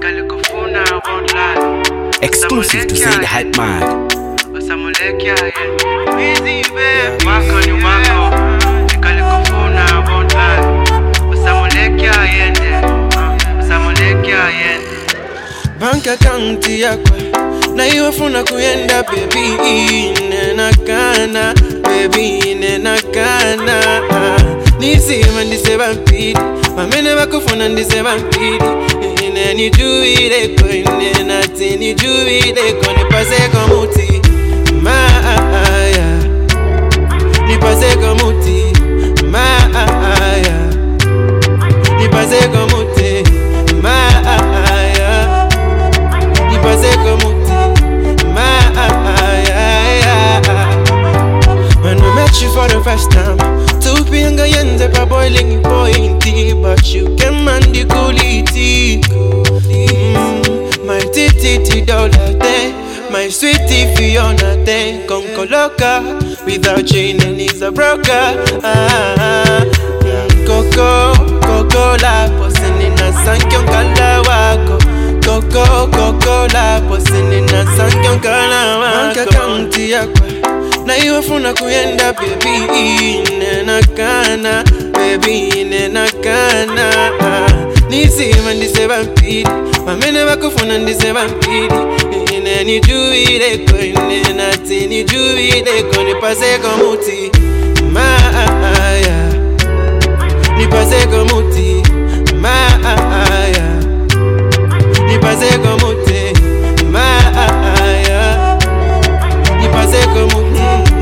Exclusive to Say the Hype Man. Bank account yako na iwafuna kuyenda baby nenakana baby nenakana nisima ndiseba mpidi mamene bakufuna ndiseba mpidi ni juile ko nati ni juile ko ne pase comme outil Maya ni pase comme outil Maya ni pase comme outil Maya ni pase comme outil Maya when we met you for the first time Tupinga yenze pa boiling point but you came and the quality my titi dollar day my sweetie Fiona day Conco loca without chain and is a broker Coco la posenina sankion kala wako Coco la posenina sankion kala wako Bank account yako na iwafuna kuyenda baby nenakana baby nenakana nisima ndiseba mpidi mamene bakufuna ndiseba mpidi ni juile ko nati ni juile ko ne pase comme outil Maya ni pase comme outil Maya ni pase comme outil Maya ni pase comme outil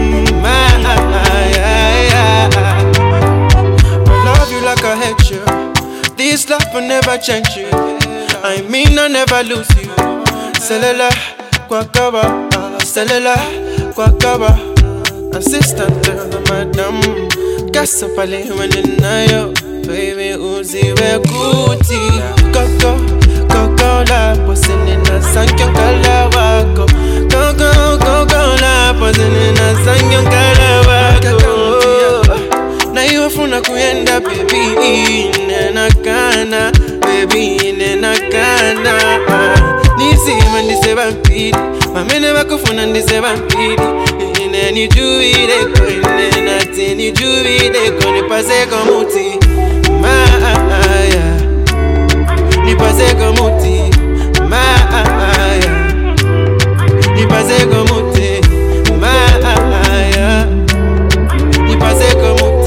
I hate you. This love will never change you. I mean I never lose you. Cellular, Kwakaba, cellular, Kwakaba. Assistant to the madam. Gasapale when you know baby Uzi we kuti. Coco la posenina sankyong kalawako. Coco la posenina sankyong kalawako. Na iwafuna kuyenda baby nenakana baby nenakana nisima ndiseba mpidi mamene bakufuna ndiseba mpidi ni juile ko nati ni juile ko ne pase comme outil Maya ni pase comme outil Maya ni pase comme outil Maya ni pase comme outil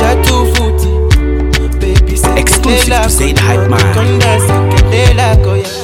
Exclusive to Say the Hype Man.